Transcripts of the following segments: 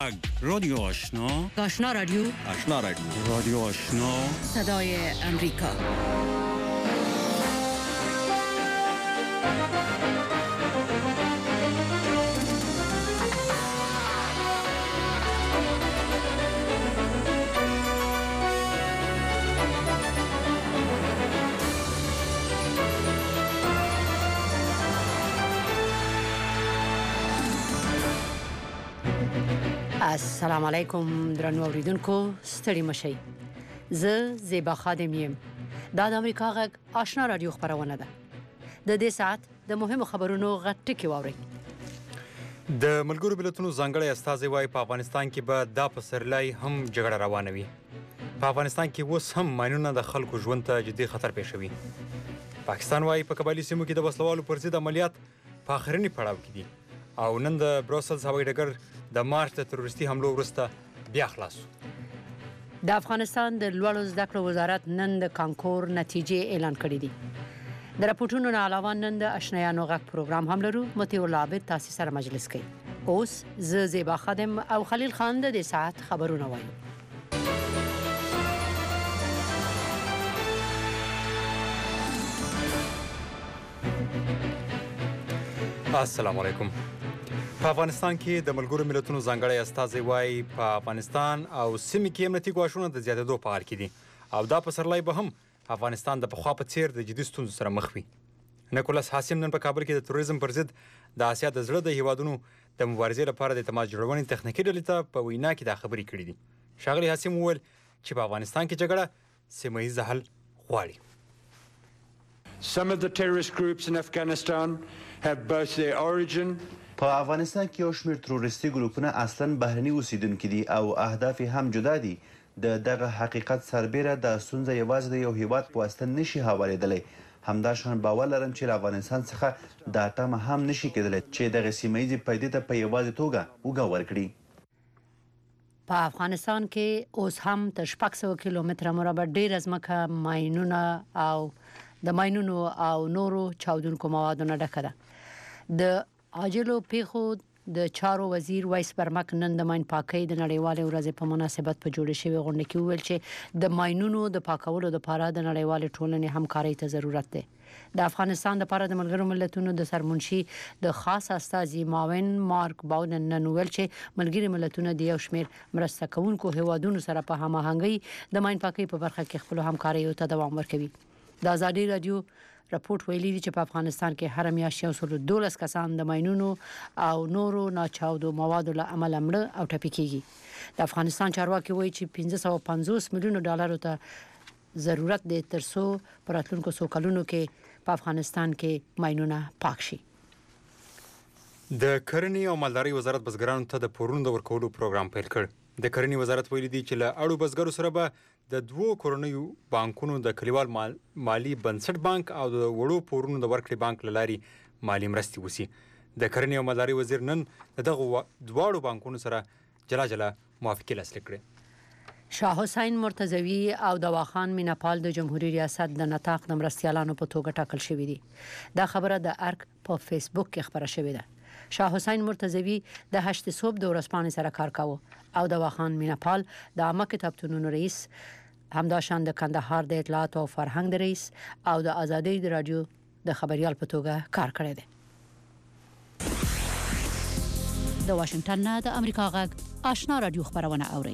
رادیو آشنا رادیو رادیو آشنا صدای امریکا. السلام علیکم درنو اوریدونکو، ستړي مشئ. زه زیبا خادم یم. دا د امریکا غږ آشنا رادیو خبرونه ده. د دې ساعت د مهمو خبرونو غټ ټکی واورئ. د ملګرو ملتونو ځانګړی استازی وايي په افغانستان کې به دا پسرلی هم جګړه روانه وي. په افغانستان کې اوس هم ماینونه د خلکو ژوند ته جدي خطر پېښوي. پاکستان وايي په قبایلي سیمو کې د وسلوالو پر ضد عملیات په آخرني پړاو کې دي او نن د بروسلز هوایي ډګر د مارچ د تروریستي حملو وروسته بیا خلاص شو. د افغانستان د لوړو زده کړو وزارت نن د کانکور نتیجې اعلان کړې دي. د راپورټونو نه علاوه نن د آشنایانو غږ پروګرام هم لرو. مطیع الله عابد تاسو سره مجلس کوي. اوس زه زیبا خادم او خلیل خان د ساعت خبرونه وایو. السلام علیکم. په افغانستان کې د ملګرو ملتونو ځانګړی استازی وايي په افغانستان او سیمې کې امنیتي ګواښونه د زیاتېدو په حال کې دي او دا پسرلی به هم افغانستان د پخوا په څیر د جدي ستونزو سره مخ وي. نیکولاس حاسم نن په کابل کې د تروریزم پر ضد د اسیا د زړه د هیوادونو د مبارزې لپاره د اعتماد جوړونې تخنیکي ډلې ته په وینا کې دا خبرې کړې دي. ښاغلي حاسم وویل چې په افغانستان کې جګړه سیمه ییز حل غواړي. Some of the terrorist groups in Afghanistan have both their origin په افغانستان کې یو شمېر تروریستي ګروپونه اصلاً بهرني اوسیدونکي دي او اهداف هم جدا دي. دغه حقیقت سربیره د ستونزه یوازې د یو هیواد په واسطه نشي هوارېدلی. همداشان باور لرم چې له افغانستان څخه دا تمه هم نشي کېدلی چې دغه سیمه ییزې پدیدې ته په یوازې توګه اوږه ورکړي. په افغانستان کې اوس هم تر 600 کیلومتره مربع ډېره ځمکه ماینونه او د ماینونو او نورو چاودونکو موادو نه ډکه ده. د عاجلو پیښو د چارو وزیر وایس برمک نن د ماین پاکۍ د نړیوالې ورځې په مناسبت په جوړې شوې غونډه کې وویل چې د ماینونو د پاکولو لپاره د نړیوالې ټولنې همکارۍ ته ضرورت دی. د افغانستان لپاره د ملګرو ملتونو د سرمنشي د خاص استازي معاون مارک باودن نن ویل چې ملګري ملتونه د یو شمېر مرسته کوونکو هیوادونو سره په هماهنګۍ د ماین پاکۍ په برخه کې خپل همکاریو ته دوام ورکوي. د ازادي رادیو راپورټ ویلي دی چې په افغانستان کې هر میاشت 112 کسان د ماینونو او نورو ناچاودو موادو له امله مړه او ټپي کیږي. د افغانستان چارواکي وایي چې 550 میلیون ډالرو ته ضرورت دی ترڅو په راتلونکو څو کلونو کې په افغانستان کې ماینونه پاک شي. د کرنې او مالدارۍ وزارت بزګرانو ته د پورونو د ورکولو پروګرام پیل کړ. د کرنې وزارت ویلي دی چې له اړو بزګرو سره به د دوو کورنیو بانکونو د کلیوال مالی بنسټ بانک او د وړو پورونو د ورکړې بانک له لارې مالی مرستې وشي. د کرنې او مالدارۍ وزیر نن دغه دواړو بانکونو سره جلا موافقې لاسلیک کړې. شاه حسین مرتضوی او دواخان میناپال د جمهوریت ریاست د نطاق د مرستیالانو په توګه ټاکل شوي دي. دا خبره د ارک په فیسبوک کې خبره شوې ده. شاه حسین مرتضوی د 8 صوب د ورځپاڼې سره کار کاوه او دواخان میناپال د عامه کتابتونونو رئیس، همداشان د کندهار د اطلاعات او فرهنګ د رئیس او د آزادۍ د رادیو د خبريال په توګه کار کړی دی. د واشنگټن نه د امریکا غږ آشنا رادیو خبرونه اوري.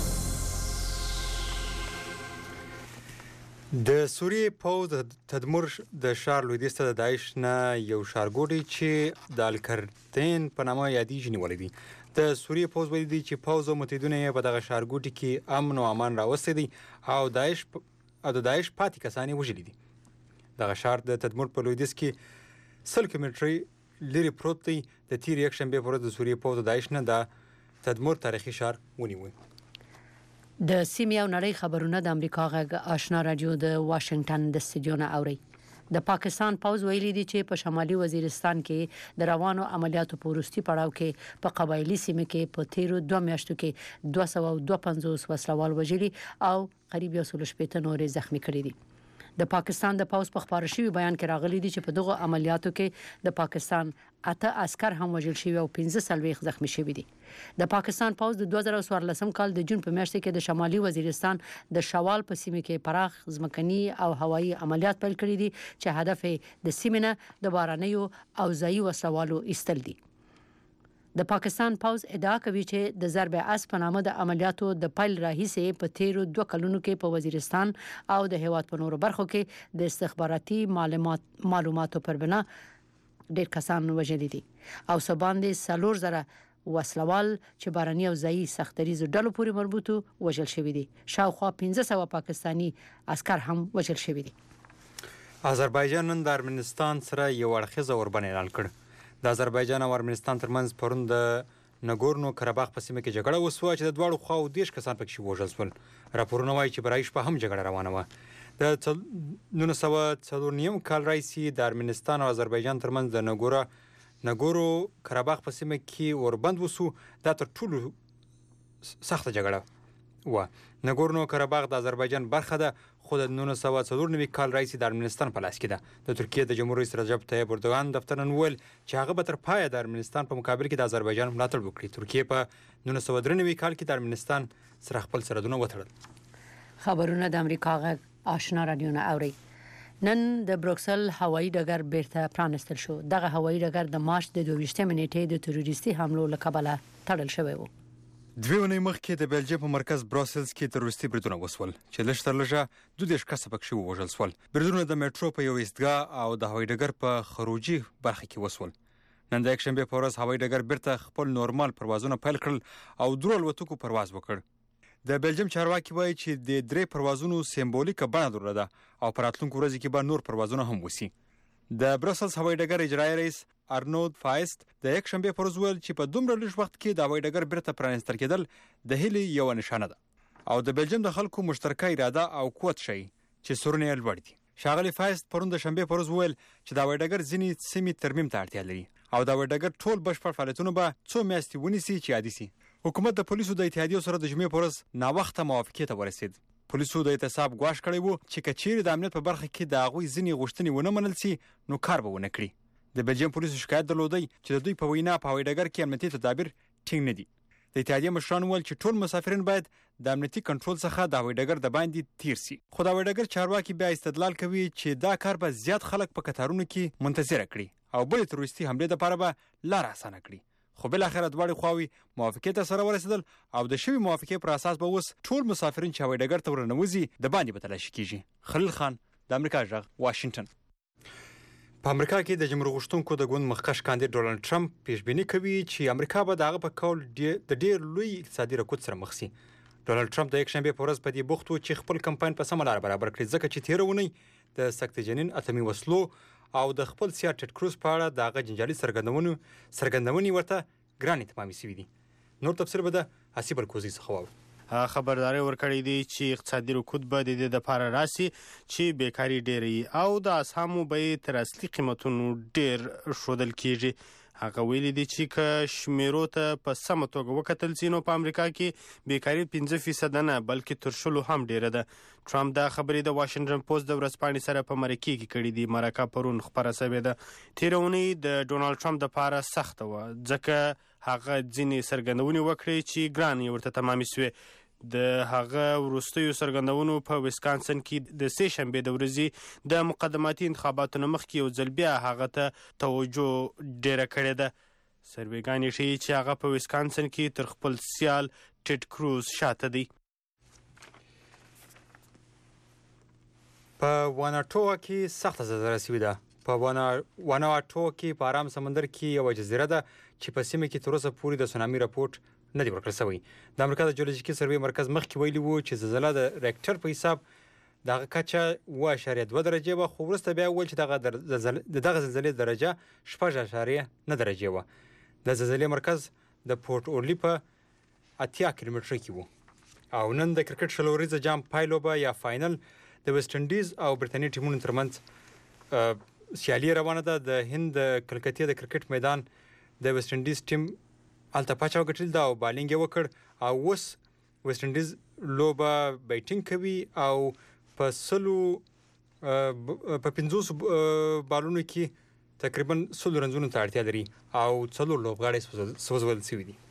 د سوریې پوځ د تدمر د ښار لویدیځ ته د داعش نه یو ښارګوټی چې د الکرتین په نامه یادیږي نیولی دی. د سوریې پوځ ویلي دی چې پوځ او متحدونه یې په دغه ښارګوټي کې امن او امان راوستی دی او د داعش پاتې کسان یې وژلي دي. دغه ښار د تدمر په لویدیځ کې 100 کیلومترۍ لرې پروت دی. د تېرې یکشنبې په ورځ د سوریې پوځ د داعش نه د تدمر تاریخي ښار ونیوی. د سیمې او نړۍ خبرونه د امریکا غږ آشنا رادیو د واشنگټن د استودیو نه اوري. د پاکستان پوځ ویلي دی چې په شمالي وزیرستان کې د روانو عملیاتو په وروستي پړاو کې په قبایلي سیمه کې په تیرو 2 میاشتو کې 252 وسلوال وژلي او قریب 160 نورې زخمی کړي دي. د پاکستان د پوز په خبرو شوی بیان کې راغلي دي چې په دغه عملیاتو کې د پاکستان 8 عسكر هم وژل شوی او 15 زخمی شوی دي. د پاکستان پوز د 2014 کال د جون په میاشت کې د شمالي وزیرستان د شوال په سیمه کې پراخ ځمکني او هوایي عملیات پیل کړي دي چې هدف د سیمه د بارانیو او ځایي وسوالو ایستل دي. د پاکستان پوز ادعا کوي چې د ضرب اسب په نامه د عملیاتو د پیل راهیسې په تیرو 2 کلونو کې په وزیرستان او د هیواد په نورو برخو کې د استخباراتي معلوماتو پر بنا ډېر کسان وژلي دي او سباندې 4000 وسلوال چې باراني او ځایي سختریزو ډلو پورې مربوطو وژل شوی دي. شاوخوا 1500 پاکستانی عسكر هم وژل شوی دي. آذربایجان نن د ارمنستان سره یو اړخیزه اوربند اعلان کړ. د آذربایجان او ارمنستان ترمنځ پرون د نګورنو کراباخ په سیمه کې جګړه وسوه چې د دواړو خواو 10 کسان پکې وژل شول. راپورونه وایي چې برای شپه هم جګړه روانه وه. د 1994 کال راهیسې د ارمنستان او آذربایجان ترمنځ د نګورو کراباخ په سیمه کې اوربند وسو. دا تر ټولو سخته جګړه وه. نګورنو کراباخ د آذربایجان برخه ده خو د 1994 کال راهیسې د ارمنستان په لاس کې ده. د ترکیې د جمهور رئیس رجب طیب اردوغان دفتر نن وویل چې هغه به تر پایه د ارمنستان په مقابل کې د آذربایجان ملاتړ وکړي. ترکیې په 1993 کال کې د ارمنستان سره خپل سرحدونه وتړل. خبرونه د امریکا غږ آشنا رادیو نه اوري. نن د بروکسل هوایي ډګر بیرته پرانستل شو. دغه هوایي ډګر د مارچ د 22 نیټې د تروریستي حملو له کبله تړل شوی و. 2 اونۍ مخکې د بلجیم په مرکز براسلز کې تروریستي بریدونه وسول چې لږ تر لږه 22 کسه پکې ووژل شول. بریدونه د میټرو په یو ایستګاه او د هوایي ډګر په خروجي برخه کې وسول. نن د یکشنبه په ورځ هوایي ډګر بیرته خپل نورمال پروازونه پیل کړل او درو الوتکو پرواز وکړ. د بلجیم چارواکي وایي چې د 3 پروازونو سمبولیکه بڼه درلوده او په راتلونکو ورځو کې به نور پروازونه هم وسی. د برسلز هوایي ډګر اجرایي رئیس ارنولد فایست د یکشنبه پر ورځ ویل چې په دومره لږ وخت کې د هوایي ډګر بیرته پرانستل کېدل د هیلې یو نشانه ده او د بلجیم د خلکو مشترکه اراده او قوت شي چې سرونه یې لوړ دي. ښاغلی فایست پرون د شنبه پر ورځ ویل چې د هوایي ډګر ځینې سیمې ترمیم ته اړتیا لري او د هوایي ډګر ټول بشپړ فعالیتونه به څو میاشتې ونیسي چې عادي سي. حکومت د پولیسو د اتحادیو سره د جمعې پر ورځ ناوخته موافقې ته ورسید. پولیسو د اعتصاب غواړ کړی وو چې کچېری د امنیت په برخه کې د هغوی ځینې غوښتنې ونه منل سي نو کار به ونه کړي. د بلجیم پولیسو شکایت درلودی چې د دوی په وینا په هوایي ډګر کې امنیتي تدابیر ټینګ نه دي. د اتحادیې مشرانو ویل چې ټول مسافرین باید د امنیتي کنټرول څخه د هوایي ډګر د باندې تیر سي. خو د هوایي ډګر چارواکي بیا استدلال کوي چې دا کار به زیات خلک په قطارونو کې منتظر کړي او بلې تروریستي حملې لپاره به لار اسانه کړي. خو بل اخر دواړي خواوي موافقې ته سره ورسېدل او د شوی موافقې پر اساس به اوس ټول مسافرین چې هوایي ډګر ته ورنوځي د باندې به تلاشي کیږي. خلیل خان د امریکا غږ واشنگټن. په امریکا کې د جمهور غوښتونکو د ګوند مخکښ کاندید ډونالد ټرمپ پیشبیني کوي چې امریکا به د هغه په کول د ډیر لوی اقتصادي رکود سره مخ شي. ډونالد ټرمپ د یکشنبه په ورځ په دې بوخت و چې خپل کمپاین په سمه لار برابر کړي ځکه چې تیر ونی د سکته جنین اتمی وسلو او د خپل سیار ټیډ کروز په اړه د هغه جنجالي سرګندونې ورته ګرانې تمامې شوي دي. نور تفصیل به د حسیب الکوزي څخه واورو. خبرداري ورکړی دی چې اقتصادي رکود به د دې لپاره راسي چې بیکاری ډېرې او د اسهامو به تر اصلي قیمتونو ډېر ښودل کیږي. هغه ویلي دی چې که شمیرو ته په سمه توګه وکتل سي نو په امریکا کې بیکاري 5% نه بلکې تر 10 هم ډیره ده. ټرمپ دا خبرې د واشنگټن پوسټ د ورځپاڼې سره په مرکه کې کړې دي. مرکه پرون خبره شوې ده. تیرونی د ډونالد ټرمپ لپاره سخته و ځکه هغه ځینې سرګندونې وکړې چې ګرانې ورته تمامې شوې. د هغه وروستیو سرګندونو په ویسکانسن کې د سه شنبه د ورځې د مقدماتي انتخاباتو مخکې یو ځل بیا هغه ته توجه ډیره کړې ده. سروېګانې ښیي چې هغه په ویسکانسن کې تر خپل سیال ټیډ کروز شاته دی. په واناټو کې سخته زلزله شوې ده. په واناټو کې په آرام سمندر کې یو جزیره ده چې په سیمه کې تر اوسه پورې د سونامي راپورټ نه دی ورکړل شوی. د امریکا د جیولوژیکي سروې مرکز مخکې ویلي وو چې زلزله د ریکټر په حساب دغه کچه 7.2 درجې وه خو وروسته بیا وویل چې دغه زلزلې درجه 6.9 درجې وه. د زلزلې مرکز د پورټ اورلی په 80 کیلومتره کې وو او نن د کرکټ شلوریزه جام پایلوبه یا فاینل د ویسټ انډیز او برتانیې ټیمونو ترمنځ سیالي روانه ده. د هند د کلکتې د کرکټ میدان د ویسټ انډیز ټیم هلته پاچا وګټل دا او بالینګ یې وکړ او اوس ویسټ انډیز لوبه بیټینګ کوي او په 100 په 500 بالونو کې تقریبا 100 رنزونو ته اړتیا لري او 4 لوبغاړي سوځول شوي دي.